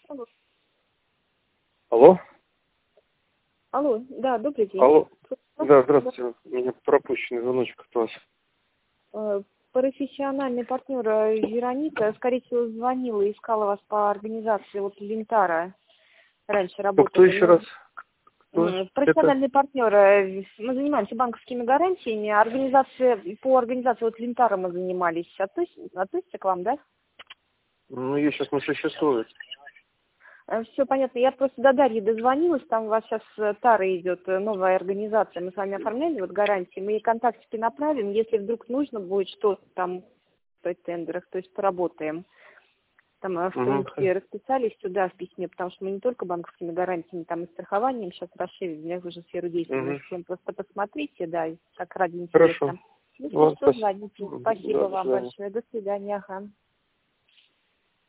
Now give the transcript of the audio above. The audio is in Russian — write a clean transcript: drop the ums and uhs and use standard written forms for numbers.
Алло. Алло? Алло, да, добрый день. Алло. Да, здравствуйте. У меня пропущенный звоночек от вас. Профессиональный партнер Вероника, скорее всего, звонила и искала вас по организации вот Лентара. Раньше работали. Кто еще раз? Кто профессиональный партнер. Мы занимаемся банковскими гарантиями. По организации вот Лентара мы занимались. Относится к вам, да? Ну, ее сейчас не существует. Все понятно. Я просто до Дарьи дозвонилась. Там у вас сейчас Тара идет, новая организация. Мы с вами оформляли вот гарантии. Мы ей контактики направим. Если вдруг нужно будет что-то там в тендерах, то есть поработаем. Там, в принципе, расписались сюда в письме, потому что мы не только банковскими гарантиями, там и страхованием сейчас расширили, я уже сферу действия. Всем просто посмотрите, да, как ради интереса. Хорошо. Если что, звоните. Спасибо вам большое. До свидания. Ага.